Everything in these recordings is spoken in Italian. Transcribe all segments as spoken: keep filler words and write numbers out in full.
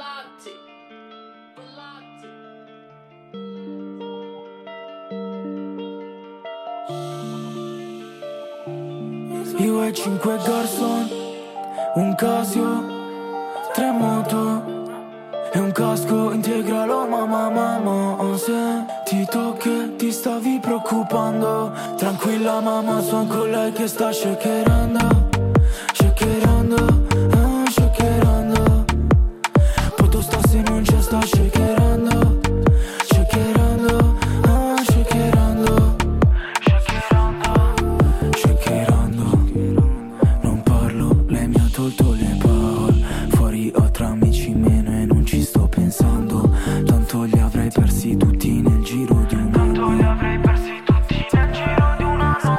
Io e cinque garçon, un Casio, tre moto e un casco integralo, mamma, mamma. Ho sentito che ti stavi preoccupando. Tranquilla mamma, son con lei che sta shakerando, shakerando, ah, shakerando. Poto sta se non c'è, sta shakerando, shakerando, ah, shakerando, shakerando, shakerando. Non parlo, lei mi ha tolto le parole. Fuori ho tra amici meno e non ci sto pensando. Tanto li avrei persi tutti nel giro di un anno. Tanto li avrei persi tutti nel giro di un anno.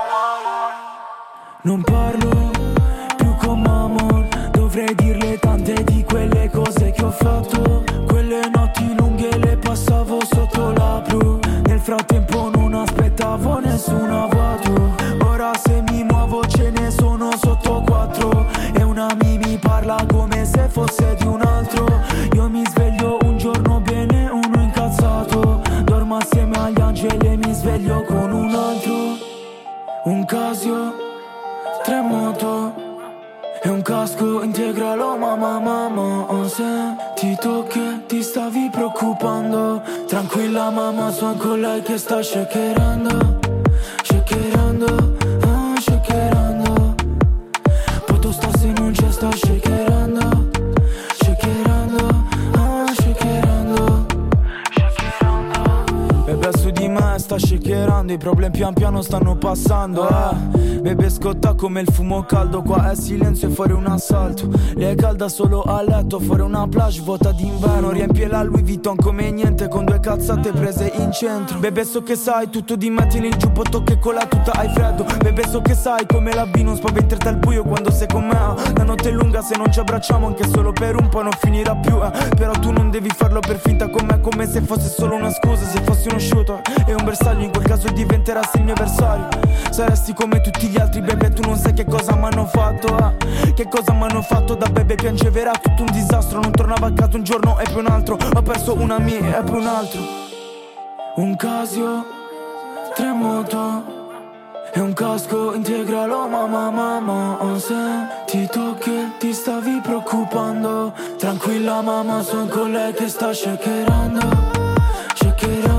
Non parlo più con Mamon. Dovrei dirle tante di quelle cose che ho fatto. Quelle notti lunghe le passavo sotto la blu. Nel frattempo non aspettavo nessuna auto. Ora se mi muovo ce ne sono sotto quattro. E una mi mi parla come se fosse di un altro. Io mi sveglio un giorno bene, uno incazzato. Dormo assieme agli angeli e mi sveglio con un altro. Un Casio, tre moto e un casco integralo, mamma, mamma. Ho sentito che ti stavi preoccupando. Tranquilla mamma, son con lei che sta shakerando, shakerando, ah, shakerando. Poto sta se non c'è, sta shakerando, shakerando, ah, shakerando, shakerando. Bebe su di me sta shakerando. I problemi pian piano stanno passando, eh. Bebe scotta come il fumo caldo. Qua è silenzio e fuori un assalto. Lei è calda solo a letto. Fuori una plage vuota d'inverno. Riempie la Louis Vuitton come niente, con due cazzate prese in centro. Bebe so che sai tutto di me, tieni il giubbotto che con la tuta hai freddo. Bebe so che sai come la B non spaventerti al buio quando sei con me. La notte è lunga, se non ci abbracciamo anche solo per un po' non finirà più, eh. Però tu non devi farlo per finta con me, come se fosse solo una scusa. Se fossi uno shooter e un bersaglio, in quel caso diventerassi il mio avversario. Saresti come tutti gli altri, bebe, tu non sai che cosa m'hanno fatto, eh. Che cosa m'hanno fatto da bebe, piangeva, era tutto un disastro. Non tornavo a casa un giorno e poi un altro. Ho perso una mia e poi un altro. Un Casio, tre moto e un casco integralo, mamma, mamma. Ho sentito che ti stavi preoccupando. Tranquilla mamma, son con lei che sta shakerando, shakerando.